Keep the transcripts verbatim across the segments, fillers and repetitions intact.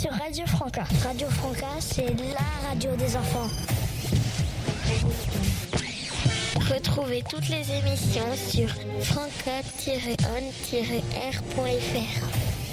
sur Radio Franca. Radio Franca, c'est la radio des enfants. Retrouvez toutes les émissions sur franca tiret on tiret r point f r.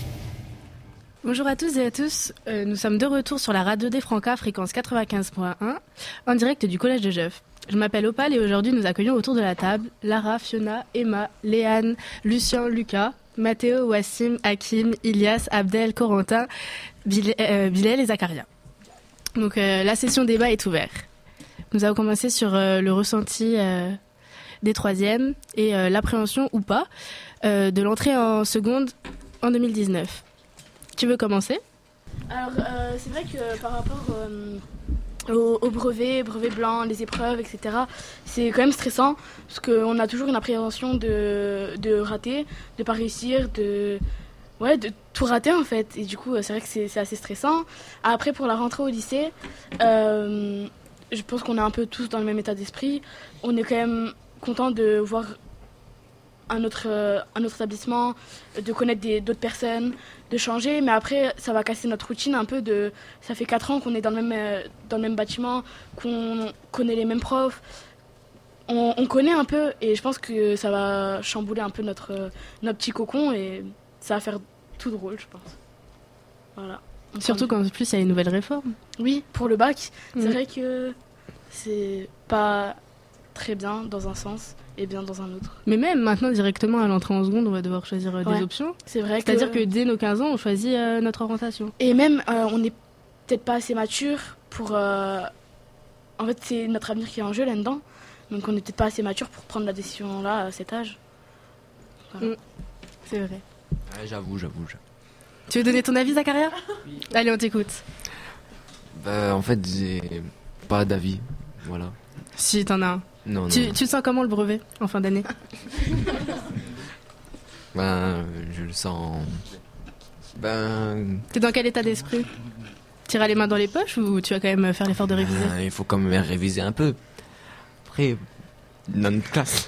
Bonjour à tous et à tous, euh, nous sommes de retour sur la radio des Franca, fréquence quatre-vingt-quinze point un, en direct du collège de Jeuf. Je m'appelle Opal et aujourd'hui nous accueillons autour de la table Lara, Fiona, Emma, Léane, Lucien, Lucas, Mathéo, Wassim, Hakim, Ilias, Abdel, Corentin, Bilal, euh, Bilal et Zacharia. Donc euh, la session débat est ouverte. Nous allons commencer sur euh, le ressenti euh, des troisièmes et euh, l'appréhension ou pas euh, de l'entrée en seconde en deux mille dix-neuf. Tu veux commencer ? Alors, euh, c'est vrai que par rapport euh, au, au brevet, brevet blanc, les épreuves, et cetera, c'est quand même stressant parce qu'on a toujours une appréhension de, de rater, de ne pas réussir, de, ouais, de tout rater en fait. Et du coup, c'est vrai que c'est, c'est assez stressant. Après, pour la rentrée au lycée, euh, je pense qu'on est un peu tous dans le même état d'esprit. On est quand même content de voir un autre, euh, un autre établissement, de connaître des, d'autres personnes, de changer, mais après ça va casser notre routine un peu. De, ça fait quatre ans qu'on est dans le même, euh, dans le même bâtiment, qu'on connaît les mêmes profs, on, on connaît un peu et je pense que ça va chambouler un peu notre, euh, notre petit cocon et ça va faire tout drôle, je pense. Voilà. Surtout qu'en plus il y a une nouvelle réforme. Oui, pour le bac, mmh. c'est vrai que c'est pas très bien dans un sens et bien dans un autre. Mais même maintenant, directement à l'entrée en seconde, on va devoir choisir euh, ouais, des options. C'est vrai. C'est-à-dire que... que dès nos quinze ans, on choisit euh, notre orientation. Et même, euh, on n'est peut-être pas assez mature pour... Euh... En fait, c'est notre avenir qui est en jeu là-dedans. Donc on n'est peut-être pas assez mature pour prendre la décision là, à cet âge. Voilà. Mmh. C'est vrai. Ouais, j'avoue, j'avoue, j'avoue. Tu veux donner ton avis, Zacharia ? Oui. Allez, on t'écoute. Bah, en fait, j'ai pas d'avis, voilà. Si, t'en as un. Non, tu, non. tu sens comment le brevet en fin d'année ? Ben, je le sens... Ben... T'es dans quel état d'esprit ? T'iras les mains dans les poches ou tu vas quand même faire l'effort de réviser ? Ben, il faut quand même réviser un peu. Après, dans notre classe,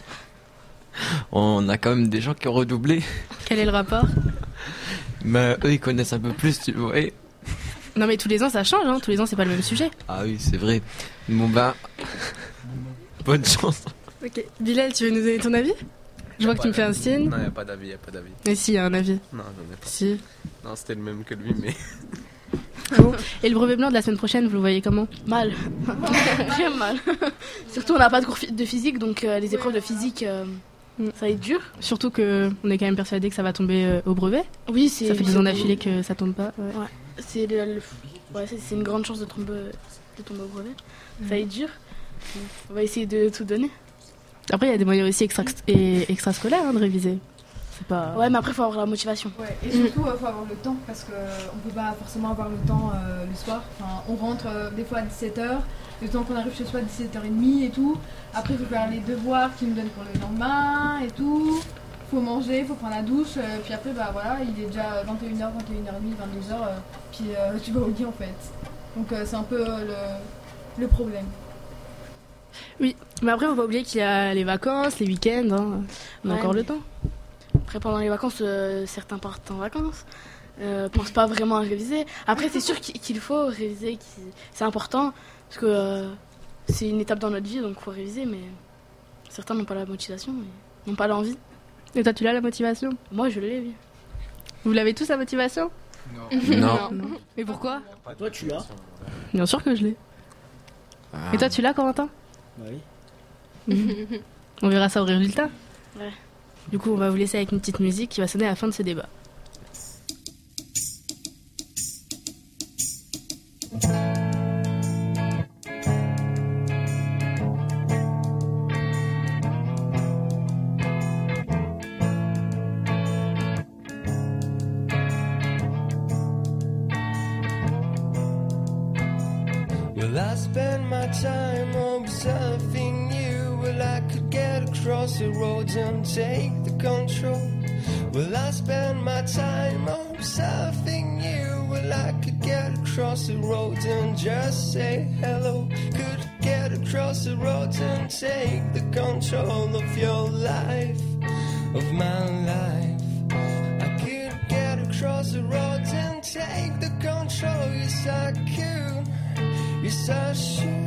on a quand même des gens qui ont redoublé. Quel est le rapport ? Mais eux, ils connaissent un peu plus, tu vois. Non mais tous les ans ça change, hein. Tous les ans c'est pas le même sujet. Ah oui, c'est vrai. Bon ben, bonne chance. Ok. Bilal, tu veux nous donner ton avis ? Je vois que tu me fais un signe. Non, il n'y a pas d'avis, il n'y a pas d'avis. Mais si, il y a un avis. Non, j'en ai pas. Si. Non, c'était le même que lui, mais... Ah bon ? Et le brevet blanc de la semaine prochaine, vous le voyez comment ? Mal. Très mal. Surtout on n'a pas de cours de physique, donc euh, les épreuves de physique, euh, mm. ça va être dur. Surtout qu'on est quand même persuadé que ça va tomber euh, au brevet. Oui, c'est... Ça fait deux ans d'affilée que ça tombe pas. Ouais. Ouais. C'est, le, le, ouais, c'est, c'est une grande chance de tomber, de tomber au brevet. Mm. Ça va être dur. On va essayer de tout donner. Après, il y a des moyens aussi extra, et extrascolaires hein, de réviser. C'est pas... Ouais, mais après, il faut avoir la motivation. Ouais, et surtout, il mmh. faut avoir le temps, parce qu'on ne peut pas forcément avoir le temps euh, le soir. Enfin, on rentre euh, des fois à dix-sept heures, le temps qu'on arrive chez soi à dix-sept heures trente et tout. Après, il faut faire les devoirs qu'ils nous donnent pour le lendemain et tout. Il faut manger, il faut prendre la douche. Euh, puis après, bah, voilà, il est déjà vingt et une heures, vingt et une heures trente, vingt-deux heures. Euh, puis euh, tu vas au lit en fait. Donc euh, c'est un peu euh, le, le problème. Oui, mais après, on va oublier qu'il y a les vacances, les week-ends. Hein. On a ouais, encore le temps. Après, pendant les vacances, euh, certains partent en vacances. Euh, pensent pas vraiment à réviser. Après, c'est sûr qu'il faut réviser, qu'il... c'est important, parce que euh, c'est une étape dans notre vie, donc il faut réviser, mais certains n'ont pas la motivation, n'ont pas l'envie. Et toi, tu l'as la motivation ? Moi, je l'ai, oui. Vous l'avez tous la motivation ? Non. non. non. Et pourquoi ? Toi, tu l'as ? Bien sûr que je l'ai. Ah. Et toi, tu l'as, Corentin ? Oui. Mmh. On verra ça au résultat. Ouais. Du coup, on va vous laisser avec une petite musique qui va sonner à la fin de ce débat. Well, I spend my time observing you. Well, I could get across the roads and take the control. Well, I spend my time observing you. Well, I could get across the roads and just say hello. Could get across the roads and take the control of your life, of my life. I could get across the roads and take the control. touch you.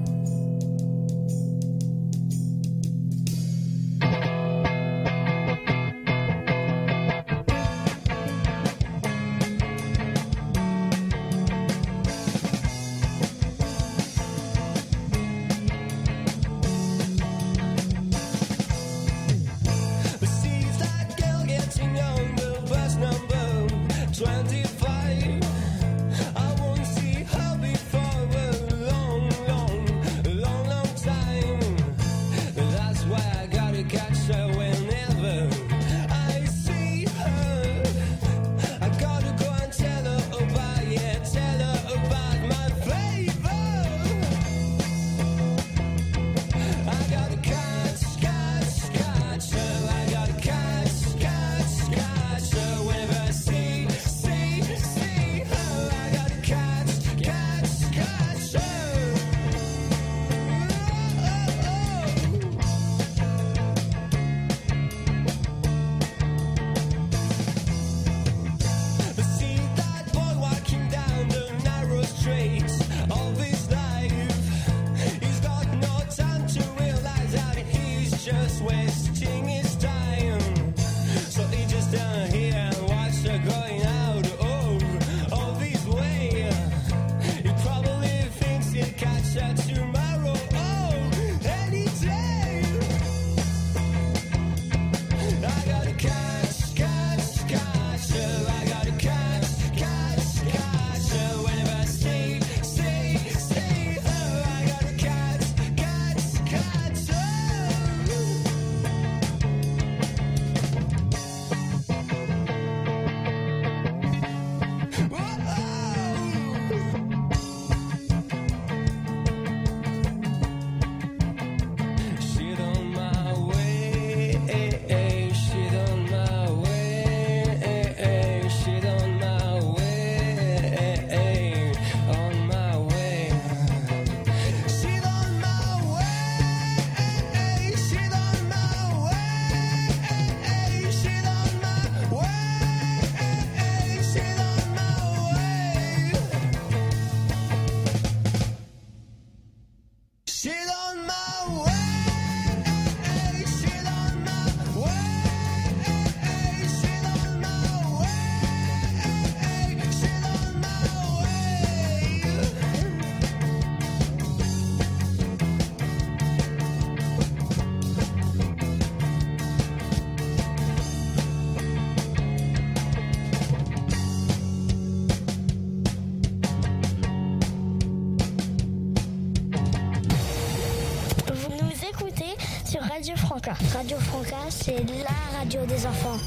Radio Franca. Radio Franca, c'est la radio des enfants.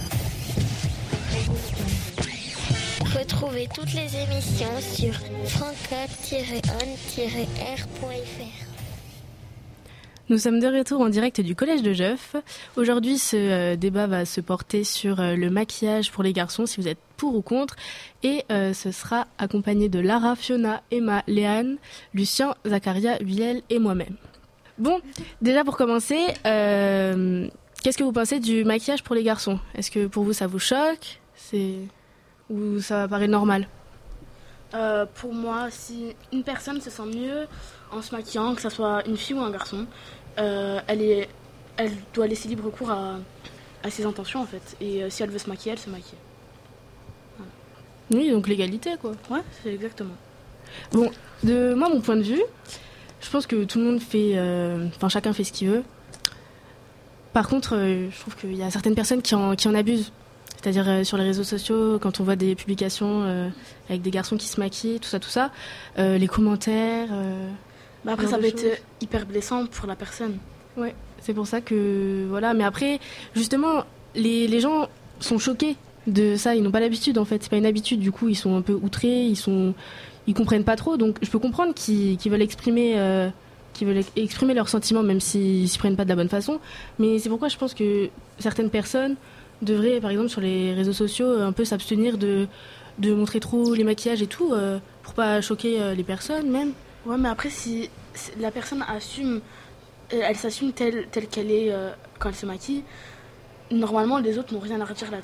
Retrouvez toutes les émissions sur franca tiret on tiret r point f r. Nous sommes de retour en direct du collège de Jeuf. Aujourd'hui, ce euh, débat va se porter sur euh, le maquillage pour les garçons, si vous êtes pour ou contre. Et euh, ce sera accompagné de Lara, Fiona, Emma, Léane, Lucien, Zacharia, Vielle et moi-même. Bon, déjà pour commencer, euh, qu'est-ce que vous pensez du maquillage pour les garçons ? Est-ce que pour vous ça vous choque ? C'est... Ou ça paraît normal ? euh, Pour moi, si une personne se sent mieux en se maquillant, que ce soit une fille ou un garçon, euh, elle, est, elle doit laisser libre cours à, à ses intentions en fait. Et euh, si elle veut se maquiller, elle se maquille. Voilà. Oui, donc l'égalité quoi. Ouais, c'est exactement. Bon, de moi, mon point de vue, je pense que tout le monde fait... Euh, enfin, chacun fait ce qu'il veut. Par contre, euh, je trouve qu'il y a certaines personnes qui en, qui en abusent. C'est-à-dire euh, sur les réseaux sociaux, quand on voit des publications euh, avec des garçons qui se maquillent, tout ça, tout ça, euh, les commentaires... Euh, bah après, ça peut choses. être hyper blessant pour la personne. Ouais, c'est pour ça que... Voilà, mais après, justement, les, les gens sont choqués de ça. Ils n'ont pas l'habitude, en fait. C'est pas une habitude, du coup, ils sont un peu outrés, ils sont... Ils comprennent pas trop, donc je peux comprendre qu'ils, qu'ils veulent exprimer, euh, qu'ils veulent exprimer leurs sentiments, même s'ils s'y prennent pas de la bonne façon. Mais c'est pourquoi je pense que certaines personnes devraient, par exemple, sur les réseaux sociaux, un peu s'abstenir de, de montrer trop les maquillages et tout, euh, pour pas choquer euh, les personnes, même. Ouais, mais après, si, si la personne assume, elle s'assume telle, telle qu'elle est euh, quand elle se maquille, normalement, les autres n'ont rien à redire là-dessus.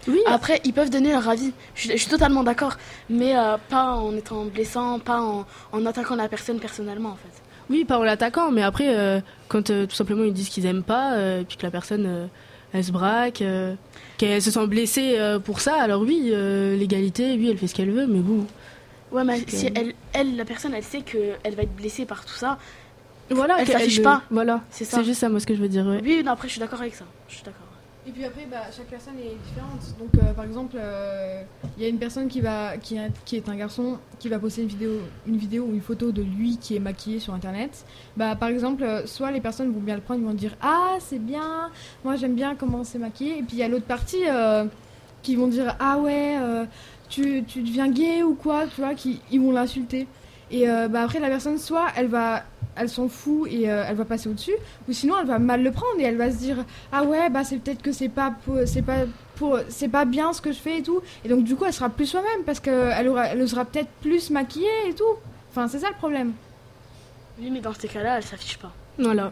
Oui. Après, ils peuvent donner leur avis. Je, suis- je suis totalement d'accord. Mais euh, pas en étant blessant, pas en, en attaquant la personne personnellement, en fait. Oui, pas en l'attaquant, mais après, euh, quand euh, tout simplement ils disent qu'ils aiment pas, euh, puis que la personne, euh, elle se braque, euh, qu'elle se sent blessée euh, pour ça, alors oui, euh, l'égalité, oui, elle fait ce qu'elle veut, mais bon. Ouais, mais Parce si que- elle, elle, la personne, elle sait qu'elle va être blessée par tout ça. Voilà, Elle qu'elle- s'affiche le- pas. Voilà, C'est ça. c'est juste ça, moi, ce que je veux dire, ouais. Oui, non, après, je suis d'accord avec ça. Je suis d'accord. Et puis après, bah, chaque personne est différente. Donc, euh, par exemple, euh, il y a une personne qui, va, qui, est, qui est un garçon qui va poster une vidéo, une vidéo ou une photo de lui qui est maquillé sur Internet. Bah, par exemple, euh, soit les personnes vont bien le prendre, ils vont dire « Ah, c'est bien, moi j'aime bien comment c'est maquillé. » Et puis il y a l'autre partie euh, qui vont dire « Ah ouais, euh, tu, tu deviens gay ou quoi ?» Tu vois, qui, ils vont l'insulter. Et euh, bah, après, la personne, soit elle va... elle s'en fout et euh, elle va passer au-dessus, ou sinon elle va mal le prendre et elle va se dire ah ouais bah c'est peut-être que c'est pas pour, c'est pas pour c'est pas bien ce que je fais et tout, et donc du coup elle sera plus soi-même parce que elle aura elle osera peut-être plus maquiller et tout. Enfin c'est ça le problème. Oui, mais dans ces cas-là, elle s'affiche pas. Voilà.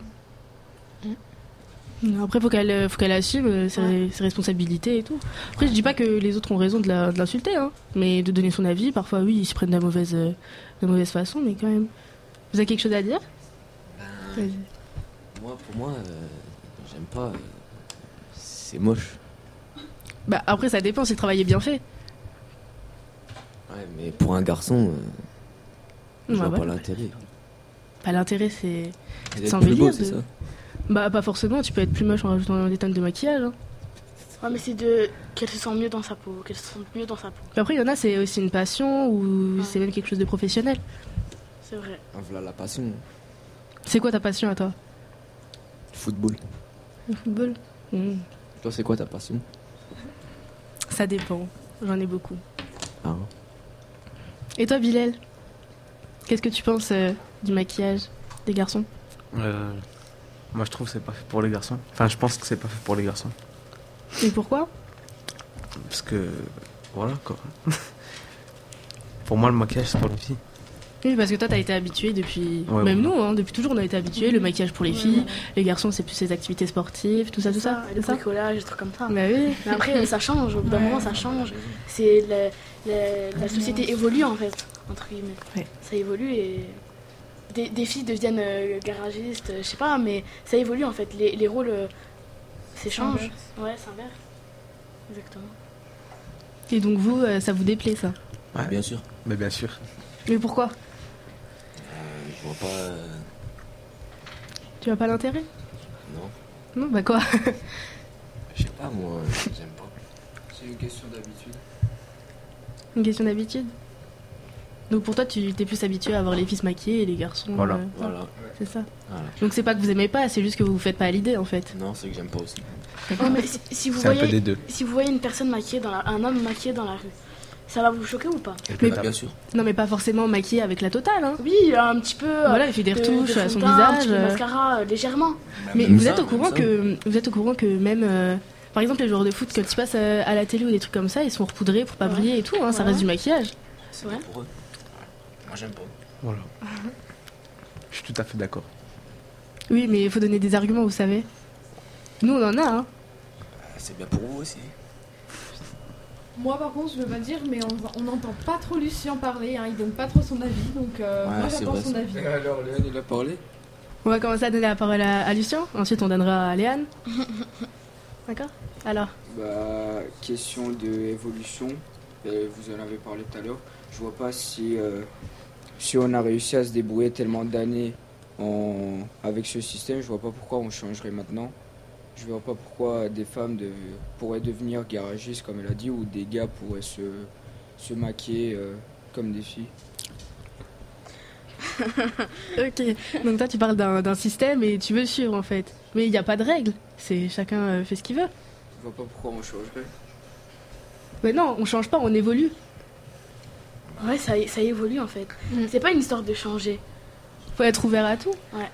Non, Après, faut qu'elle, euh, faut qu'elle assume euh, ses, Ouais. ses responsabilités et tout. Après, je dis pas que les autres ont raison de, la- de l'insulter, hein, mais de donner son avis, parfois, oui, ils se prennent de la mauvaise, euh, de la mauvaise façon, mais quand même. Vous avez quelque chose à dire? Ben, Vas-y. moi, pour moi, euh, j'aime pas. euh, c'est moche. Bah, après, ça dépend si le travail est bien fait. Ouais, mais pour un garçon, euh, je Bah, vois ouais. pas l'intérêt. Pas l'intérêt, c'est. D'être C'est un plus beau, délire c'est de- ça. Bah, pas forcément, tu peux être plus moche en rajoutant des tonnes de maquillage. Hein. Ouais, mais c'est de qu'elle se sent mieux dans sa peau, qu'elle se sente mieux dans sa peau. Puis après, il y en a, c'est aussi une passion ou Ouais. c'est même quelque chose de professionnel. C'est vrai. Ah, voilà la passion. C'est quoi ta passion à toi? Football. Le football. Hmm. Toi, c'est quoi ta passion? Ça dépend, j'en ai beaucoup. Ah. Et toi, Bilal, qu'est-ce que tu penses euh, du maquillage des garçons? Euh, moi, je trouve que c'est pas fait pour les garçons. Enfin, je pense que c'est pas fait pour les garçons. Et pourquoi? Parce que. Voilà, quoi. Pour moi, le maquillage, c'est pour les filles. Oui, parce que toi, t'as été habitué depuis. Ouais, Même voilà. nous, hein, depuis toujours, on a été habitué. Le maquillage pour les filles, les garçons, c'est plus les activités sportives, tout ça, tout ça. le c'est ça bricolage, des trucs comme ça. Bah oui. Mais après, ça change. Au bout d'un moment, ça change. C'est la, la, la société évolue en fait, entre guillemets. Ouais. Ça évolue et des, des filles deviennent euh, garagistes, euh, je sais pas, mais ça évolue en fait. Les, les rôles euh, s'échangent. S'inversent. Ouais, s'inverse. Exactement. Et donc, vous, euh, ça vous déplaît, ça? Ouais. Bien sûr. Mais bien sûr. Mais pourquoi? Euh, je vois pas. euh, Tu vois pas l'intérêt? Non. Non, bah quoi? Je sais pas, moi, euh, j'aime pas. C'est une question d'habitude. Une question d'habitude. Donc pour toi, tu t'es plus habitué à voir les filles se maquiller et les garçons. Voilà. euh, Voilà. C'est ça. Voilà. Donc c'est pas que vous aimez pas, c'est juste que vous vous faites pas à l'idée en fait. Non, c'est que j'aime pas aussi. Oh, mais si, si vous C'est un peu voyez, des deux. si vous voyez une personne maquillée dans la, un homme maquillé dans la rue, ça va vous choquer ou pas? Mais Bah, bien sûr. Non, mais pas forcément maquillée avec la totale. Hein. Oui, un petit peu. euh, Voilà, il fait des de- retouches de à son fond de teint, un visage. petit peu de euh. mascara, euh, légèrement. Mais Même vous ça, êtes au même courant ça. que vous êtes au courant que même euh, par exemple les joueurs de foot quand ils passent euh, à la télé ou des trucs comme ça, ils sont repoudrés pour pas Ouais. briller et tout. Hein, ça Ouais. reste du maquillage. C'est Ouais. pas pour eux. Moi, j'aime pas. Voilà. Je suis tout à fait d'accord. Oui, mais il faut donner des arguments, vous savez. Nous on en a. Hein. C'est bien pour vous aussi. Moi par contre je veux pas dire, mais on on n'entend pas trop Lucien parler, hein, il donne pas trop son avis, donc euh, Ouais, moi c'est j'attends vrai, son ça. avis. Alors, Léon, il a parlé. On va commencer à donner la parole à, à Lucien. Ensuite on donnera à Léane. D'accord. Alors. Bah, question d'évolution, euh, vous en avez parlé tout à l'heure. Je vois pas si, euh, si on a réussi à se débrouiller tellement d'années en... avec ce système, je vois pas pourquoi on changerait maintenant. Je vois pas pourquoi des femmes de... pourraient devenir garagistes, comme elle a dit, ou des gars pourraient se, se maquiller euh, comme des filles. Ok. Donc toi tu parles d'un d'un système et tu veux le suivre en fait. Mais il n'y a pas de règle. C'est chacun euh, fait ce qu'il veut. Je vois pas pourquoi on changerait. Mais non, on change pas, on évolue. Ouais, ça, ça évolue en fait. Mm. C'est pas une histoire de changer. Faut être ouvert à tout. Ouais.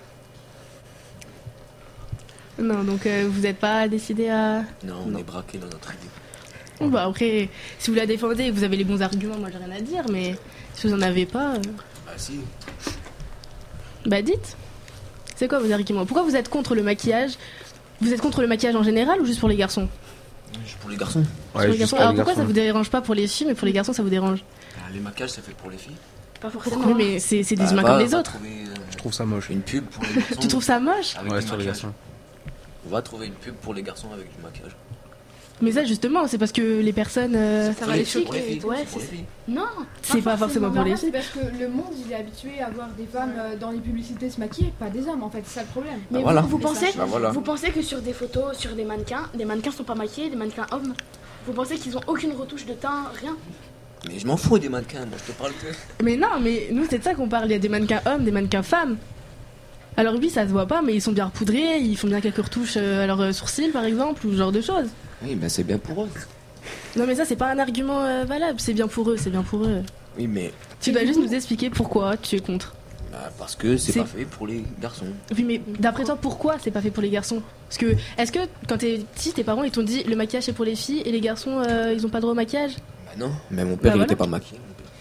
Non, donc euh, vous n'êtes pas décidé à. Non, on Non. est braqué dans notre idée. Bon, bah après, si vous la défendez et que vous avez les bons arguments, moi j'ai rien à dire, mais si vous en avez pas, euh, Bah, si. bah dites. C'est quoi vos arguments? Pourquoi vous êtes contre le maquillage? Vous êtes contre le maquillage en général ou juste pour les garçons? Pour les garçons. Sur les garçons. Alors pourquoi ça vous dérange pas pour les filles, mais pour les garçons ça vous dérange? Ah, les maquillages, c'est fait pour les filles. Pas forcément. Oui, mais c'est c'est des Bah, humains va- comme les va autres. trouver, euh, Je trouve ça moche. Une pub pour les garçons. Tu trouves ça moche? avec Ouais, du sur les maquillage. garçons. On va trouver une pub pour les garçons avec du maquillage. Mais ça justement, c'est parce que les personnes, euh, Ça Pour va les les filles, pour les choquer. filles, Ouais, c'est pour les c'est filles. Non. c'est pas forcément pour les Normal, c'est filles. parce que le monde il est habitué à voir des femmes euh, dans les publicités se maquiller, pas des hommes en fait, c'est ça le problème. Mais Bah voilà. vous, vous pensez, Bah voilà. vous pensez que sur des photos, sur des mannequins, les mannequins sont pas maquillés, les mannequins hommes, vous pensez qu'ils ont aucune retouche de teint, rien? Mais je m'en fous des mannequins, moi je te parle que. Mais non, mais nous c'est de ça qu'on parle. Il y a des mannequins hommes, des mannequins femmes. Alors oui, ça se voit pas, mais ils sont bien repoudrés, ils font bien quelques retouches euh, à leurs euh, sourcils par exemple, ou ce genre de choses. Oui, ben c'est bien pour eux. Non mais ça c'est pas un argument euh, valable, c'est bien pour eux, c'est bien pour eux. Oui, mais Tu dois juste nous expliquer pourquoi tu es contre. bah, parce que c'est C'est- pas fait pour les garçons. Oui mais d'après toi pourquoi c'est pas fait pour les garçons? Parce que est-ce que quand t'es petit tes parents ils t'ont dit le maquillage c'est pour les filles et les garçons euh, ils ont pas droit au maquillage? Bah non, mais mon père Bah il voilà. était pas maquillé.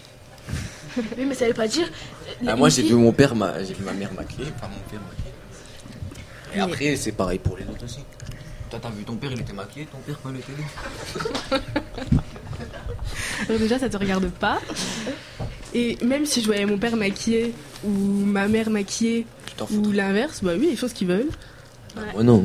Oui, mais ça veut pas dire. Ah, les moi j'ai filles- vu mon père, ma... j'ai vu ma mère maquillée, enfin mon père maquillé. Et Mais- après c'est pareil pour les autres aussi. Toi t'as vu ton père il était maquillé, ton père quand il était né. Alors déjà ça te regarde pas. Et même si je voyais mon père maquillé ou ma mère maquillée Tu t'en ou fous. l'inverse, bah oui ils font ce qu'ils veulent. Moi non.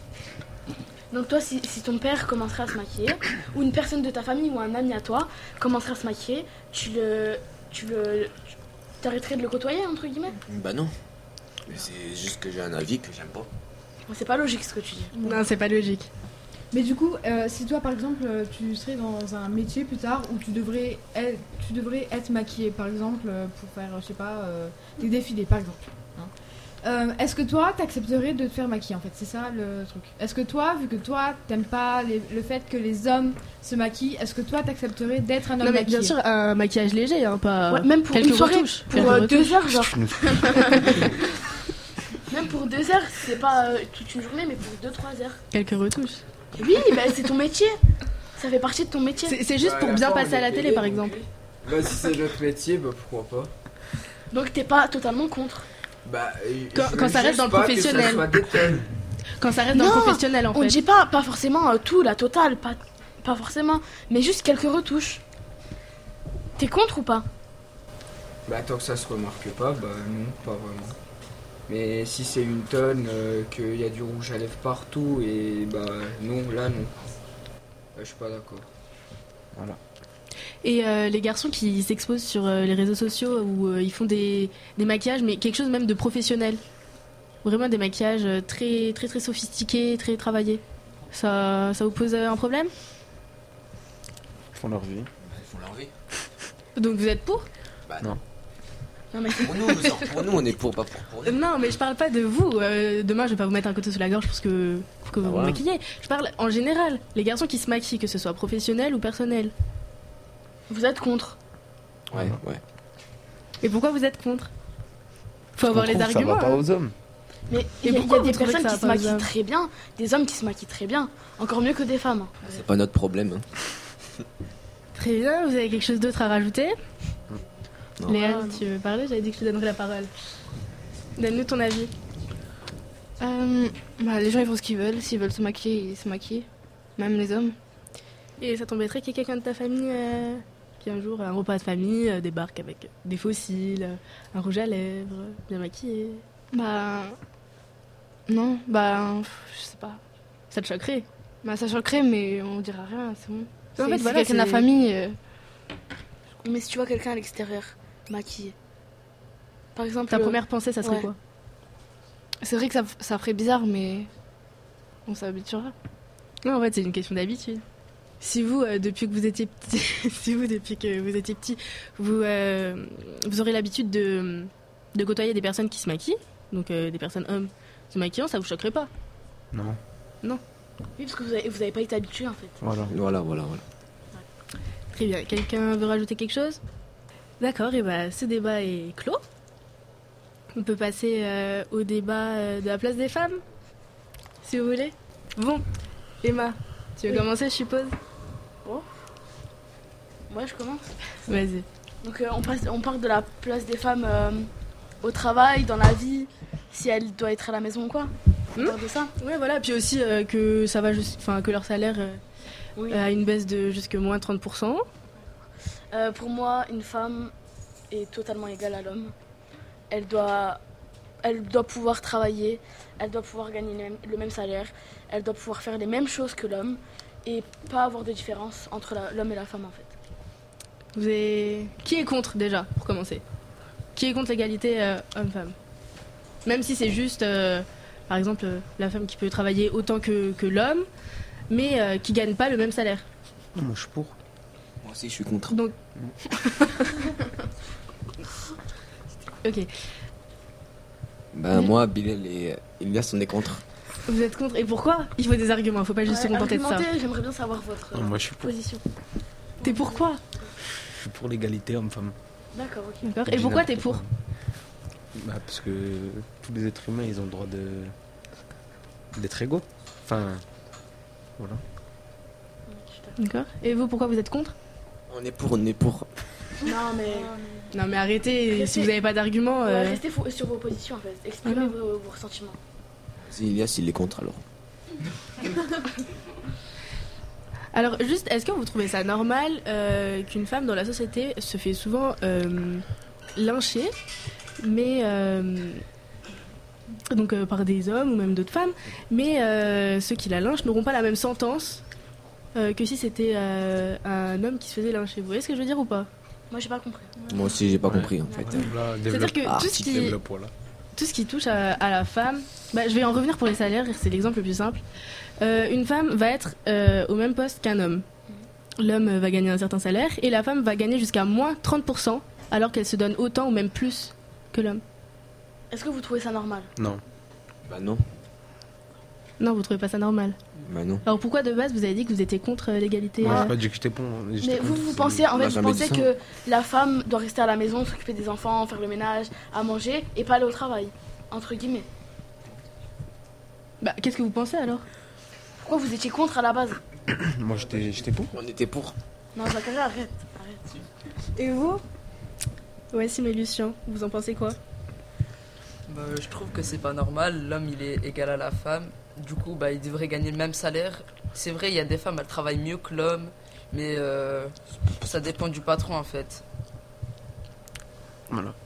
Donc toi, si, si ton père commencerait à se maquiller, ou une personne de ta famille ou un ami à toi commencerait à se maquiller, tu le, tu le, tu t'arrêterais de le côtoyer entre guillemets? Bah non. Mais c'est juste que j'ai un avis que j'aime pas. C'est pas logique ce que tu dis. Non c'est pas logique. Mais du coup, euh, si toi par exemple euh, tu serais dans un métier plus tard où tu devrais être, tu devrais être maquillée par exemple euh, pour faire, je sais pas, euh, des défilés par exemple. hein. Euh, Est-ce que toi t'accepterais de te faire maquiller en fait? C'est ça le truc. Est-ce que toi, vu que toi t'aimes pas les- le fait que les hommes se maquillent, est-ce que toi t'accepterais d'être un homme Non mais maquillé? bien sûr un maquillage léger hein, pas Ouais, même pour quelques une soirée, retouches. pour Quelques euh, retouches. deux heures genre. Même pour deux heures, c'est pas euh, toute une journée, mais pour deux trois heures. Quelques retouches. Oui, bah, c'est ton métier. Ça fait partie de ton métier. C'est c'est juste pour bien passer à la télé par exemple. Bah, si c'est notre métier, bah pourquoi pas. Donc t'es pas totalement contre. Bah, Quand- je quand veux ça reste juste dans le pas que professionnel. ça soit des tonnes. Quand ça reste dans Non, le professionnel en On fait. dit pas, pas forcément euh, tout, la totale, pas, pas forcément, mais juste quelques retouches. T'es contre ou pas? Bah, tant que ça se remarque pas, bah non, pas vraiment. Mais si c'est une tonne, euh, qu'il y a du rouge à lèvres partout, et bah non, là non. Bah, je suis pas d'accord. Voilà. Et euh, les garçons qui s'exposent sur euh, les réseaux sociaux où euh, ils font des, des maquillages, mais quelque chose même de professionnel. Vraiment des maquillages euh, très très très sophistiqués, très travaillés. Ça, ça vous pose euh, un problème? Ils font leur vie. Ils font leur vie. Donc vous êtes pour? Bah Non. Non, mais Pour nous, nous, pour nous on est pour, pas pour, pour Euh, eux. Non, mais je parle pas de vous. Euh, demain, je vais pas vous mettre un couteau sous la gorge parce que, pour que vous Ah, vous voilà. maquillez. Je parle en général. Les garçons qui se maquillent, que ce soit professionnel ou personnel. vous êtes contre. Ouais, ouais. Et pourquoi vous êtes contre? Faut avoir les Ça arguments. va pas hein. aux hommes. Mais Et il y a, il y a pourquoi vous des trouvez personnes que ça qui se va pas aux maquillent hommes très bien, des hommes qui se maquillent très bien, encore mieux que des femmes. C'est pas notre problème. Hein. Très bien, vous avez quelque chose d'autre à rajouter? Non. Léa, Ah, non. tu veux parler? J'avais dit que je te donnerais la parole. Donne-nous ton avis. Euh, bah, les gens ils font ce qu'ils veulent, s'ils veulent se maquiller, ils se maquillent, même les hommes. Et ça t'embêterait qu'il y ait quelqu'un de ta famille euh, qui un jour, à un repas de famille, euh, débarque avec des fossiles, euh, un rouge à lèvres, bien maquillé? Bah. Non, bah. Je sais pas. Ça te choquerait? Bah, ça choquerait, mais on dira rien, c'est bon. En C'est fait, c'est voilà, quelqu'un de la c'est- famille. euh, Mais si tu vois quelqu'un à l'extérieur, maquillé, par exemple. Ta euh, première pensée, ça serait ouais. quoi? C'est vrai que ça, ça ferait bizarre, mais. On s'habituera. Non, en fait, c'est une question d'habitude. Si vous, euh, depuis que vous étiez petit, si vous, depuis que vous étiez petit, vous, euh, vous aurez l'habitude de, de côtoyer des personnes qui se maquillent, donc euh, des personnes hommes se maquillant, ça vous choquerait pas? Non. Oui, parce que vous avez, vous avez pas été habitué en fait. Voilà. Voilà, voilà, voilà. Très bien. Quelqu'un veut rajouter quelque chose? D'accord, et ben ce débat est clos. On peut passer euh, au débat euh, de la place des femmes, si vous voulez. Bon, Emma, tu veux Oui. commencer, je suppose? Moi, je commence. Vas-y. Donc, euh, on, passe, on parle de la place des femmes euh, au travail, dans la vie, si elle doit être à la maison ou quoi. On Hmm. parle de ça. Ouais, voilà. Puis aussi euh, que ça va, juste- enfin que leur salaire euh, Oui. euh, à une baisse de jusque moins trente pour cent. Euh, pour moi, une femme est totalement égale à l'homme. Elle doit, elle doit pouvoir travailler, elle doit pouvoir gagner le même, le même salaire, elle doit pouvoir faire les mêmes choses que l'homme et pas avoir de différence entre la- l'homme et la femme en fait. Vous avez... Qui est contre déjà, pour commencer? Qui est contre l'égalité euh, homme-femme? Même si c'est juste, euh, par exemple, euh, la femme qui peut travailler autant que, que l'homme, mais euh, qui gagne pas le même salaire. Non, moi je suis pour. Moi aussi, je suis contre. Donc... ok. Bah, moi, Bilal et Elias, on est contre. Vous êtes contre? Et pourquoi? Il faut des arguments, faut pas juste se Ouais, contenter de ça. argumenter, j'aimerais bien savoir votre Non, euh, moi je suis pour. position. T'es pour quoi? Je suis pour l'égalité homme-femme. D'accord, ok. D'accord. Et pourquoi t'es pour? Bah, parce que tous les êtres humains, ils ont le droit de d'être égaux. Enfin, voilà. D'accord. Et vous, pourquoi vous êtes contre? On est pour, on est pour. Non mais Non mais arrêtez, Restez- si vous n'avez pas d'argument... ouais, euh, restez fo- sur vos positions en fait. Exprimez Alors. vos, vos ressentiments. Si Elias, il est contre alors. Alors juste, est-ce que vous trouvez ça normal euh, qu'une femme dans la société se fait souvent euh, lyncher, mais euh, donc euh, par des hommes ou même d'autres femmes, mais euh, ceux qui la lynchent n'auront pas la même sentence euh, que si c'était euh, un homme qui se faisait lyncher. Vous voyez ce que je veux dire ou pas? Moi j'ai pas compris. Moi aussi, j'ai pas Ouais. compris en fait. Là, C'est-à-dire développe. que Ah, tout ce petit qui, Développe, voilà. tout ce qui touche à, à la femme, bah, je vais en revenir pour les salaires, c'est l'exemple le plus simple. Euh, une femme va être euh, au même poste qu'un homme. L'homme euh, va gagner un certain salaire et la femme va gagner jusqu'à moins trente pour cent alors qu'elle se donne autant ou même plus que l'homme. Est-ce que vous trouvez ça normal? Non. Bah non. Non, vous trouvez pas ça normal? Bah non. Alors pourquoi de base vous avez dit que vous étiez contre euh, l'égalité Moi, euh, j'ai pas dit que j'étais bon. j'étais Mais vous, contre. vous pensez, en On fait, a vous jamais pensez dit ça. que la femme doit rester à la maison, s'occuper des enfants, faire le ménage, à manger et pas aller au travail, entre guillemets. Bah qu'est-ce que vous pensez alors? Pourquoi vous étiez contre à la base? Moi, j'étais j'étais pour. On était pour. Non, Zachary, arrête, arrête. Et vous? Ouais, si mais Lucien, vous en pensez quoi? Bah, je trouve que c'est pas normal. L'homme, il est égal à la femme. Du coup, bah, il devrait gagner le même salaire. C'est vrai, il y a des femmes, elles travaillent mieux que l'homme. Mais euh, ça dépend du patron, en fait. Voilà.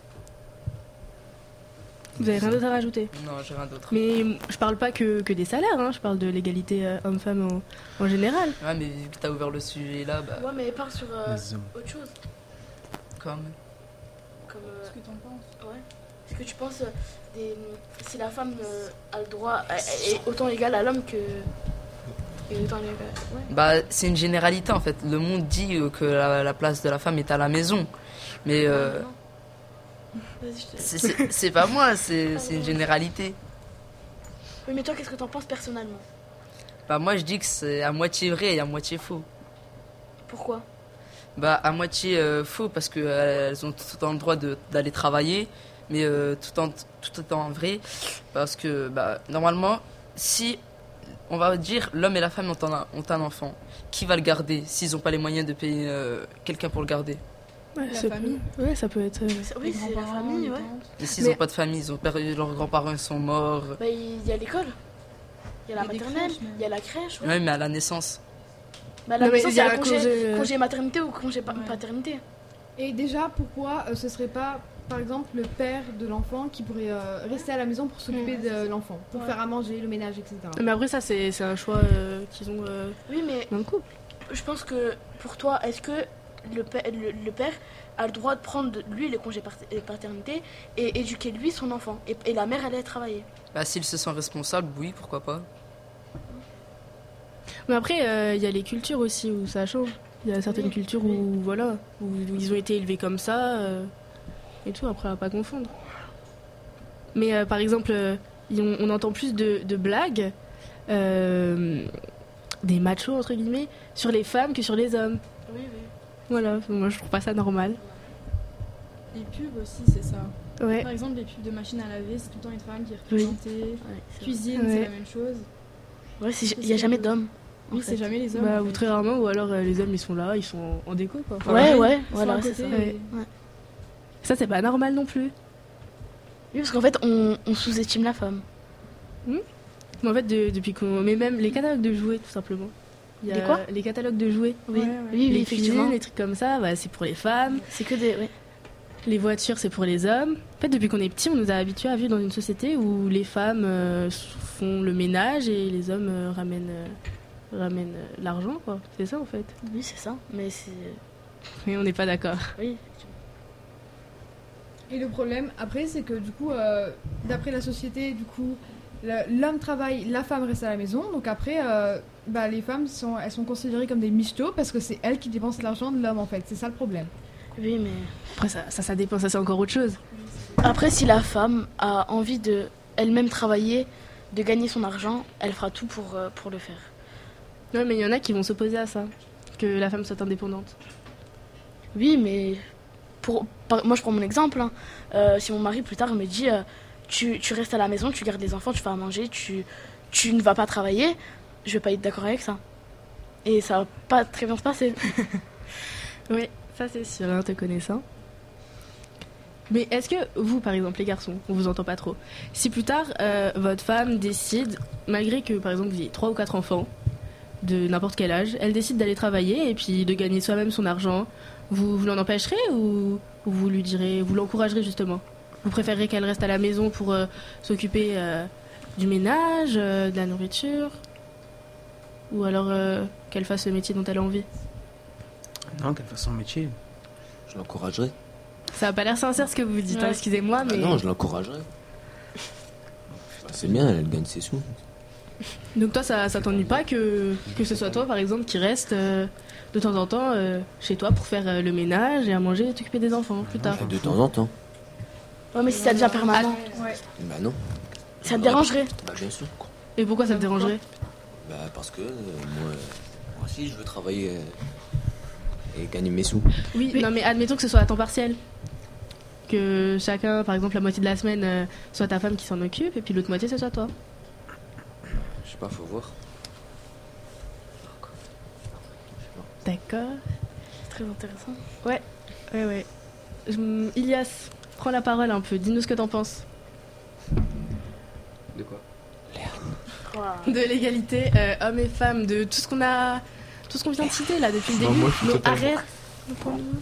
Vous avez rien d'autre à rajouter? Non, j'ai rien d'autre. Mais je parle pas que, que des salaires, hein, je parle de l'égalité euh, homme-femme en, en général. Ouais, mais vu que t'as ouvert le sujet là, bah, Ouais, mais parle sur euh, Les hommes. autre chose. comme. Comme, euh, Qu'est-ce que t'en penses? ouais. Est-ce que tu penses euh, des, si la femme euh, a le droit, est est autant égale à l'homme que. est autant égale. Ouais. Bah, c'est une généralité, en fait. Le monde dit euh, que la, la place de la femme est à la maison. Mais euh, Non. Vas-y, je te- c'est- c'est c'est pas moi, c'est c'est une généralité. Oui, mais toi, qu'est-ce que t'en penses personnellement? Bah, moi, je dis que c'est à moitié vrai et à moitié faux. Pourquoi? Bah, à moitié euh, faux parce qu'elles ont tout autant le droit de- d'aller travailler, mais euh, tout, en, tout autant vrai parce que bah, normalement, si on va dire l'homme et la femme ont un, ont un enfant, qui va le garder s'ils n'ont pas les moyens de payer euh, quelqu'un pour le garder? Ouais, La ça famille. peut- Ouais, ça peut être... euh, C'est- Les Oui, c'est la grands-parents, famille, les ouais. tantes. Et s'ils Mais- n'ont pas de famille, ils ont perdu leurs grands-parents, ils sont morts. Bah, il y a l'école, il y a la Il y a des maternelle, crèches, même. il y a la crèche. Ouais. Ouais, mais à la naissance. Bah, la Non, mais naissance, il y a il y a un le congé, congé- congé maternité ou congé pa- Ouais. paternité. Et déjà, pourquoi euh, ce serait pas, par exemple, le père de l'enfant qui pourrait euh, rester à la maison pour s'occuper de l'enfant, pour Ouais. faire à manger, le ménage, et cetera. Mais après ça, c'est c'est un choix euh, qu'ils ont euh, Oui, mais dans le couple. je pense que pour toi, est-ce que le, père- le, le père a le droit de prendre de- lui les congés part- et paternité et éduquer lui son enfant et, et la mère allait travailler? Bah, s'ils se sentent responsables, oui, pourquoi pas. Mais après, euh, il y a les cultures aussi où ça change. Il y a certaines Oui, cultures où, voilà, où, où ils ont été élevés comme ça euh, et tout, après, à pas confondre. Mais euh, par exemple, euh, y- on, on entend plus de, de blagues, euh, des machos, entre guillemets, sur les femmes que sur les hommes. Oui, oui. Voilà, moi je trouve pas ça normal. Les pubs aussi, c'est ça. Ouais. Par exemple, les pubs de machines à laver, c'est tout le temps une femme qui est Oui. représentée. c'est Cuisine, Ouais. c'est la même chose. vrai. Ouais, c'est- il n'y a jamais d'hommes. en Oui, fait. c'est jamais les hommes. Bah, en ou fait. très rarement, ou alors euh, les hommes ils sont là, ils sont en déco quoi. Enfin, Ouais, ouais, Ils sont voilà, à c'est côté ça. et- Ouais. Ça c'est pas normal non plus. Oui, parce qu'en fait, on, on sous-estime la femme. Mais en fait, de- depuis qu'on. Mais même les catalogues de jouets tout simplement. Il y a Des quoi les catalogues de jouets. Oui, Ouais, ouais. oui, oui, les effectivement. cuisines, les trucs comme ça, bah, c'est pour les femmes. C'est que des. Oui. Les voitures, c'est pour les hommes. En fait, depuis qu'on est petit, on nous a habitués à vivre dans une société où les femmes euh, font le ménage et les hommes euh, ramènent, euh, ramènent euh, l'argent, quoi. C'est ça, en fait. Oui, c'est ça. Mais c'est. Mais on n'est pas d'accord. Oui. Et le problème, après, c'est que du coup, euh, d'après la société, du coup, le- l'homme travaille, la femme reste à la maison. Donc après, euh, bah, les femmes, sont, elles sont considérées comme des michtos parce que c'est elles qui dépensent l'argent de l'homme, en fait. C'est ça le problème. Oui, mais. Après, ça, ça, ça dépend, ça, c'est encore autre chose. Après, si la femme a envie de elle-même travailler, de gagner son argent, elle fera tout pour, euh, pour le faire. Ouais, mais il y en a qui vont s'opposer à ça, que la femme soit indépendante. Oui, mais pour, par- moi je prends mon exemple. Hein. Euh, si mon mari plus tard me dit euh, tu, tu restes à la maison, tu gardes les enfants, tu fais à manger, tu, tu ne vas pas travailler, je vais pas être d'accord avec ça. Et ça va pas très bien se passer. Oui, ça c'est sûr, hein, te connaissant. Mais est-ce que vous, par exemple, les garçons, on vous entend pas trop, si plus tard euh, votre femme décide, malgré que par exemple vous ayez trois ou quatre enfants, de n'importe quel âge, elle décide d'aller travailler et puis de gagner soi-même son argent, vous, vous l'en empêcherez ou, ou vous lui direz, vous l'encouragerez justement? Vous préférez qu'elle reste à la maison pour euh, s'occuper euh, du ménage, euh, de la nourriture, ou alors euh, qu'elle fasse le métier dont elle a envie? Non, qu'elle fasse son métier. Je l'encouragerai. Ça a pas l'air sincère ce que vous dites, Ouais. hein, excusez-moi, mais... Ah non, je l'encouragerai. Bah, c'est bien, elle gagne ses sous. Donc toi, ça, ça t'ennuie pas que, que ce soit toi, par exemple, qui reste euh, de temps en temps euh, chez toi pour faire euh, le ménage et à manger et t'occuper des enfants plus tard? De temps en temps. Ouais, mais si ça devient permanent, Ouais. Bah non. ça te dérangerait. Bah bien sûr. Quoi. Et pourquoi ça te dérangerait? Bah parce que euh, moi, euh, moi aussi je veux travailler euh, et gagner mes sous. Oui, non mais admettons que ce soit à temps partiel. Que chacun, par exemple, la moitié de la semaine, euh, soit ta femme qui s'en occupe et puis l'autre moitié, ce soit toi. Je sais pas, faut voir. D'accord. C'est très intéressant. Ouais, ouais, ouais. Je- Ilias, prends la parole un peu, dis-nous ce que t'en penses. De quoi? De l'égalité euh, hommes et femmes, de tout ce qu'on a, tout ce qu'on vient de citer là depuis le Non, début. moi, je suis Mais totalement- arrête. le point de vue.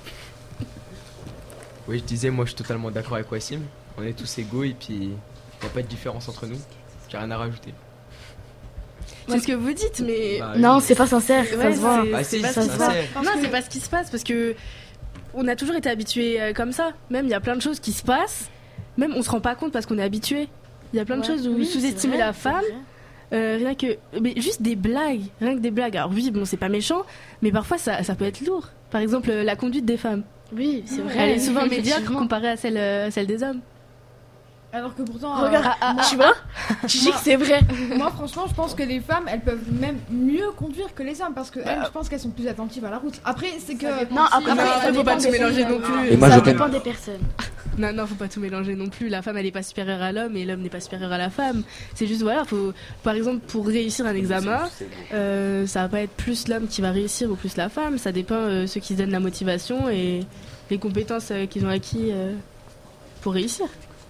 Oui, je disais, moi je suis totalement d'accord avec Wassim. On est tous égaux et puis il n'y a pas de différence entre nous. J'ai rien à rajouter. C'est ce que vous dites, mais Bah, Non, oui. c'est pas sincère, Ouais, ça se voit. c'est- Bah, c'est si, pas c'est ce qui se passe. sincère. Non, c'est pas ce qui se passe parce que on a toujours été habitués euh, comme ça. Même il y a plein de choses qui se passent. Même on se rend pas compte parce qu'on est habitué. Il y a plein de Ouais. choses où Oui, sous-estimer c'est vrai, la c'est femme. vrai. Euh, rien que, mais juste des blagues, rien que des blagues. Alors oui, bon, c'est pas méchant, mais parfois ça, ça peut être lourd. Par exemple, euh, la conduite des femmes. Oui, c'est vrai. Elle est souvent médiocre Effectivement. comparée à celle, euh, celle des hommes. Alors que pourtant, Regarde, euh, ah, moi, tu vois, tu dis moi- que c'est vrai. moi, franchement, je pense que les femmes, elles peuvent même mieux conduire que les hommes parce que elles, je pense qu'elles sont plus attentives à la route. Après, c'est que Non, après, Non, ça après, faut dépend pas des tout mélanger personnes. non plus. Et moi, ça je t'aime. dépend des personnes. Non, non, faut pas tout mélanger non plus. La femme, elle est pas supérieure à l'homme et l'homme n'est pas supérieur à la femme. C'est juste, voilà, faut, par exemple, pour réussir un examen, euh, ça va pas être plus l'homme qui va réussir ou plus la femme. Ça dépend euh, ceux qui se donnent la motivation et les compétences euh, qu'ils ont acquis euh, pour réussir.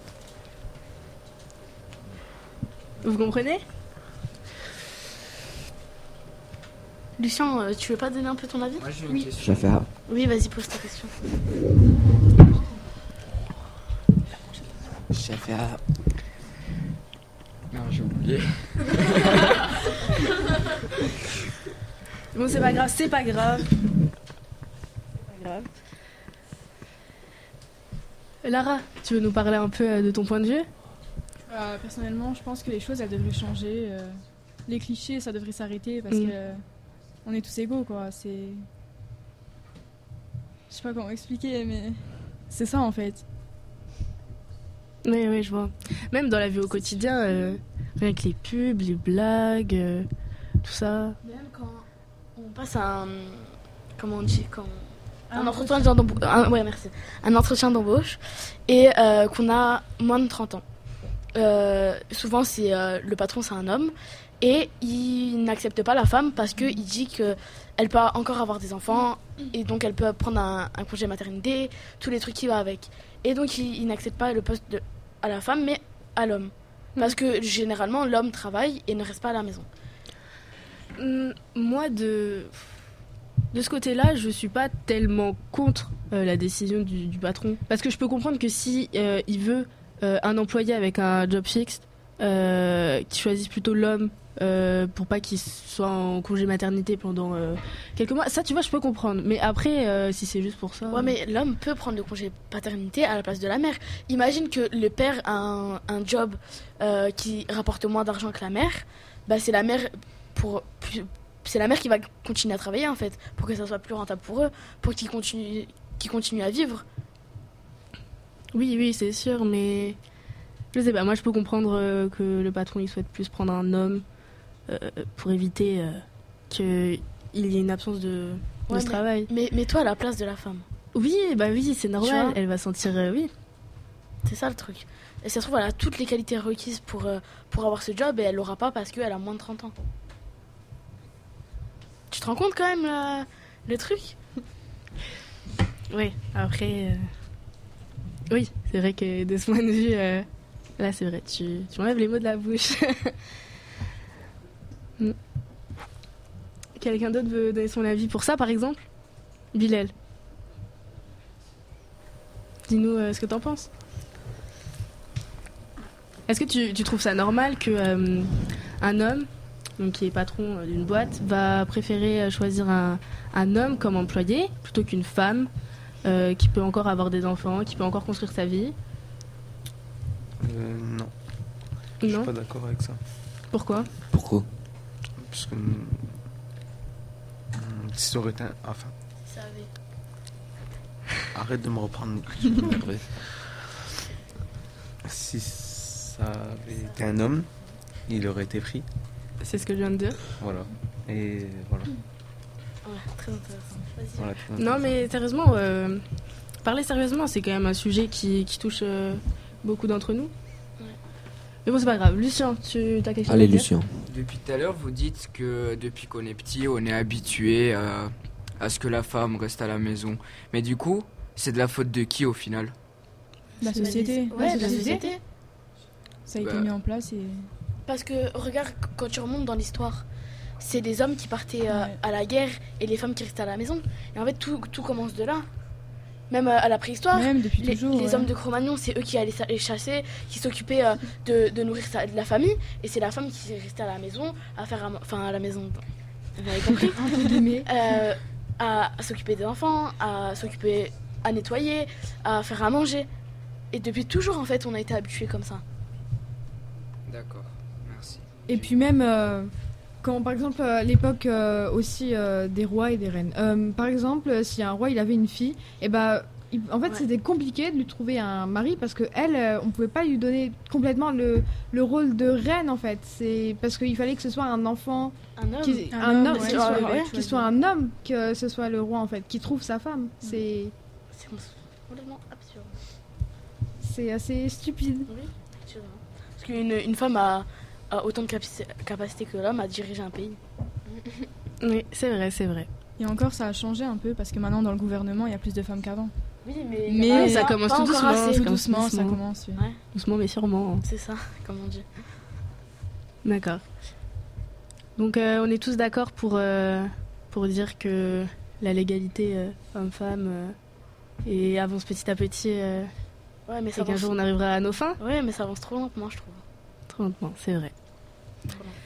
Vous comprenez? Lucien, euh, tu veux pas donner un peu ton avis? Moi j'ai une Oui. question. faire. Oui, vas-y, pose ta question. Shafia. Non, j'ai oublié. Bon, c'est pas grave, c'est pas grave. C'est pas grave. Lara, tu veux nous parler un peu euh, de ton point de vue? Euh, personnellement, je pense que les choses, elles devraient changer. euh, les clichés, ça devrait s'arrêter parce Mm. que euh, on est tous égaux, quoi. C'est, je sais pas comment expliquer, mais c'est ça en fait. Oui, oui, je vois. Même dans la vie au quotidien, euh, rien que les pubs, les blagues, euh, tout ça. Même quand on passe à un. Comment on dit quand Un un entretien d'embauche. Un, ouais, merci. Un entretien d'embauche et euh, qu'on a moins de trente ans. Euh, souvent, c'est euh, le patron, c'est un homme et il n'accepte pas la femme parce qu'il dit qu'elle peut encore avoir des enfants et donc elle peut prendre un, un congé maternité, tous les trucs qui vont avec. Et donc, il, il n'accepte pas le poste de, à la femme mais à l'homme. Parce que généralement, l'homme travaille et ne reste pas à la maison. Hum, moi, de... de ce côté-là, je suis pas tellement contre euh, la décision du, du patron. Parce que je peux comprendre que si euh, il veut euh, un employé avec un job fixe, euh, qui choisisse plutôt l'homme euh, pour pas qu'il soit en congé maternité pendant euh, quelques mois, ça, tu vois, je peux comprendre. Mais après, euh, si c'est juste pour ça... Ouais, mais l'homme peut prendre le congé paternité à la place de la mère. Imagine que le père a un, un job euh, qui rapporte moins d'argent que la mère. Bah, c'est la mère pour... plus- c'est la mère qui va continuer à travailler en fait, pour que ça soit plus rentable pour eux, pour qu'ils continuent, qu'ils continuent à vivre. Oui, oui, c'est sûr, mais je sais pas, moi je peux comprendre euh, que le patron il souhaite plus prendre un homme euh, pour éviter euh, qu'il y ait une absence de, de Ouais, ce mais- travail. Mais mets-toi à la place de la femme. Oui, bah oui, c'est Tu normal, vois elle va sentir, euh, oui. C'est ça le truc. Et ça se trouve, elle a toutes les qualités requises pour, euh, pour avoir ce job et elle l'aura pas parce qu'elle a moins de trente ans. Tu te rends compte quand même là, le truc? Oui, après, euh, oui, c'est vrai que de ce point de vue, euh, là c'est vrai, tu, tu m'enlèves les mots de la bouche. Mm. Quelqu'un d'autre veut donner son avis pour ça, par exemple? Bilal. Dis-nous euh, ce que t'en penses. Est-ce que tu, tu trouves ça normal que euh, un homme, donc qui est patron euh, d'une boîte, va préférer euh, choisir un, un homme comme employé plutôt qu'une femme euh, qui peut encore avoir des enfants, qui peut encore construire sa vie? Euh, non. Je Non. suis pas d'accord avec ça. Pourquoi? Pourquoi? Parce que. hum, Si ça aurait été un. Enfin, Ça avait. arrête de me reprendre. Je vais m'énerver. Si ça avait été un homme, il aurait été pris. C'est ce que je viens de dire. Voilà. Et voilà. Ouais, très intéressant. Vas-y. Voilà, très Non, intéressant. mais sérieusement, euh, parler sérieusement, c'est quand même un sujet qui, qui touche euh, beaucoup d'entre nous. Mais bon, c'est pas grave. Lucien, tu as quelque chose Allez, à dire? Lucien. Depuis tout à l'heure, vous dites que depuis qu'on est petit, on est habitué à, à ce que la femme reste à la maison. Mais du coup, c'est de la faute de qui au final? La société. Ouais, c'est la société. Ça a été Bah. mis en place et. Parce que regarde, quand tu remontes dans l'histoire, c'est des hommes qui partaient euh, Ouais. à la guerre et les femmes qui restaient à la maison. Et en fait, tout, tout commence de là. Même euh, à la préhistoire, Même depuis les, toujours. les ouais. hommes de Cro-Magnon, c'est eux qui allaient sa- les chasser, qui s'occupaient euh, de, de nourrir sa- de la famille. Et c'est la femme qui restait à la maison, à faire, à ma- enfin à la maison, vous avez compris, Entre guillemets. euh, à, à s'occuper des enfants, à s'occuper, à nettoyer, à faire à manger. Et depuis toujours, en fait, on a été habitués comme ça. D'accord, merci. Et puis même, euh, quand par exemple, euh, l'époque euh, aussi euh, des rois et des reines. Euh, par exemple, euh, si un roi il avait une fille, et ben il- en fait Ouais. c'était compliqué de lui trouver un mari parce que elle, euh, on pouvait pas lui donner complètement le, le rôle de reine en fait. C'est parce qu'il fallait que ce soit un enfant, Un homme. qui, Un un homme, homme, ouais, qui qui soit, soit- ouais, ouais, qui soit un homme, que ce soit le roi en fait, qui trouve sa femme. C'est C'est complètement absurde. c'est assez stupide. Oui, effectivement. Parce qu'une une femme a, a autant de capaci- capacité que l'homme à diriger un pays. Oui, c'est vrai, c'est vrai. Et encore, ça a changé un peu parce que maintenant, dans le gouvernement, il y a plus de femmes qu'avant. Oui, mais, Mais pas- ça pas- commence pas tout encore doucement, assez. ça Tout commence doucement, ça doucement. commence. oui. Ouais, Doucement mais sûrement. c'est ça, comme on dit. D'accord. Donc euh, on est tous d'accord pour, euh, pour dire que la légalité euh, homme-femme euh, et avance petit à petit euh, Ouais, mais ça et qu'un avance. jour on arrivera à nos fins. Ouais, mais ça avance trop lentement, je trouve. Trop lentement, c'est vrai. Trop lentement.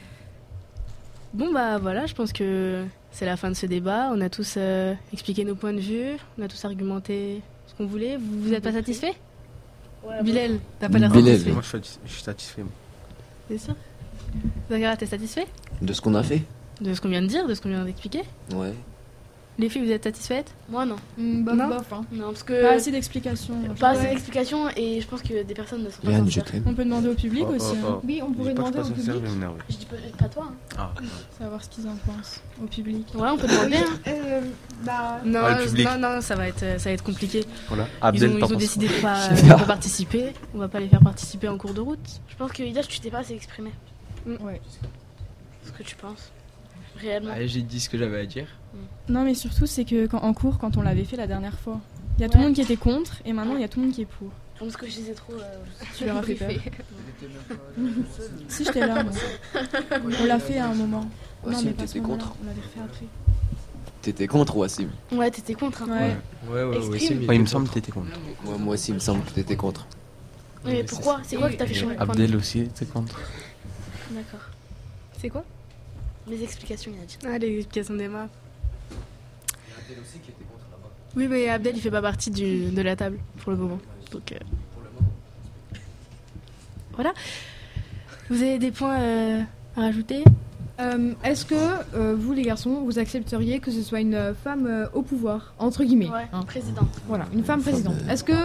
Bon bah voilà, je pense que c'est la fin de ce débat. On a tous euh, expliqué nos points de vue, on a tous argumenté ce qu'on voulait. Vous, vous êtes pas satisfait? Ouais, Bilal, t'as pas l'air Bilal. satisfait. Moi, je suis, je suis satisfait. moi. C'est sûr? Zagara, t'es satisfait De ce qu'on a fait? de ce qu'on vient de dire, de ce qu'on vient d'expliquer? Ouais. Les filles, vous êtes satisfaites? Moi, non. Mm, bof, Non. bof, hein. Non, parce que. Pas assez d'explications. moi, je Pas trouve. assez d'explications et je pense que des personnes ne sont pas Yann, je sincères. t'aime. On peut demander au public Oh, aussi, oh, hein. oh. Oui, on Dis pourrait pas que je demander suis au pas sincère, public. je vais m'énerver. Je dis pas, pas toi. Hein. Ah. savoir ce qu'ils en pensent au public. Ouais, on peut demander. Hein. Euh, bah, Non, Ah, le public. non, non, ça va être, ça va être compliqué. Voilà. Ils Abdel, ont, ils t'en ont penses décidé de quoi pas, de pas participer. On va pas les faire participer en cours de route. Je pense que Ida, tu t'es pas assez exprimé. Ouais. Ce que tu penses. Réellement. Ouais, j'ai dit ce que j'avais à dire. Non, mais surtout, c'est que quand, en cours, quand on l'avait fait la dernière fois, il y a tout le Ouais. monde qui était contre et maintenant il y a tout le monde qui est pour. Parce que je disais trop. Euh, Tu leur as fait peur. briefé. Si, j'étais là, moi. On l'a fait à un moment. Non, Wassim, mais pas à ce t'étais moment-là, contre on l'avait refait après. T'étais contre Wassim? Ouais, t'étais contre. Hein. Ouais. Ouais, ouais, Extreme. Wassim, Ouais, il me semble que t'étais contre. Moi, moi aussi, il me semble que t'étais contre. Mais pourquoi? C'est quoi que t'as fait changer de point de Abdel vue? aussi était contre. D'accord. C'est quoi? Mes explications, il a dit. Ah, les explications d'Emma. Il y a Abdel aussi qui était contre là-bas. Oui, mais Abdel, il fait pas partie du, de la table pour le moment. Donc, euh, Pour le moment. voilà. Vous avez des points euh, à rajouter? Euh, Est-ce que euh, vous, les garçons, vous accepteriez que ce soit une euh, femme euh, au pouvoir, entre guillemets Ouais, hein. présidente. Voilà, une femme présidente. Est-ce que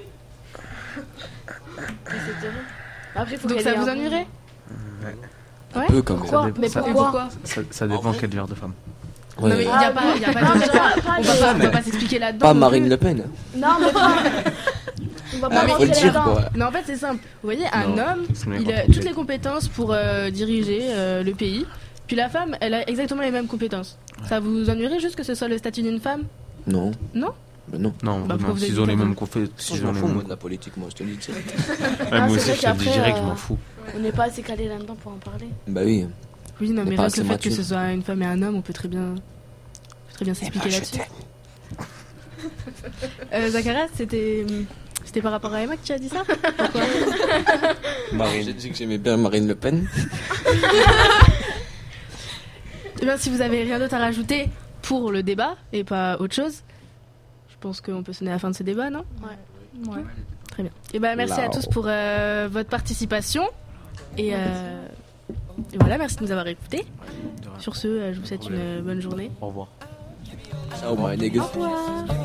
Après, faut Donc qu'elle ça ait vous un- ennuierait? Ouais. Ouais. Peu quand même. Pourquoi? dépend- Mais ça- pourquoi? Ça, ça dépend quel genre de femme. Non, mais il n'y a pas, il y a pas Non, de... mais pas- pas On de- va pas, on va pas s'expliquer là-dedans. Pas non Marine plus. Le Pen. Non, mais pas. On va pas Ah, faut rentrer le dire là-dedans. quoi. Non, en fait, c'est simple. Vous voyez, un Non, homme, c'est mieux il quand a on toutes fait. les compétences pour euh, diriger euh, le pays. Puis la femme, elle a exactement les mêmes compétences. Ça vous ennuierait juste que ce soit le statut d'une femme? Non. Non? Bah non. Non, Bah, pourquoi non, vous s'ils avez ont dit les pas mêmes ça compétences. Si s'ils je ont m'en les fous, mêmes- moi, de la politique, moi, je te le dis direct. Ouais, Ah, moi c'est aussi, vrai je te le dis qu'après, direct, je euh, m'en fous. On n'est pas assez calé là-dedans pour en parler. Bah oui. Oui, non, Mais mais pas rien que le assez fait que mature. ce soit une femme et un homme, on peut très bien, on peut très bien s'expliquer Emma, je là-dessus. t'aime. Euh, Zachara, c'était, c'était par rapport à Emma que tu as dit ça? Pourquoi? Marine. J'ai dit que j'aimais bien Marine Le Pen. Eh bien, si vous avez rien d'autre à rajouter pour le débat et pas autre chose, je pense qu'on peut sonner à la fin de ce débat, non? Ouais. Ouais. Très bien. Et ben merci à Lao. tous pour euh, votre participation. Et, euh, et voilà, merci de nous avoir écoutés. Sur ce, euh, je vous souhaite une euh, bonne journée. Au revoir. Ciao, my niggas. Au revoir.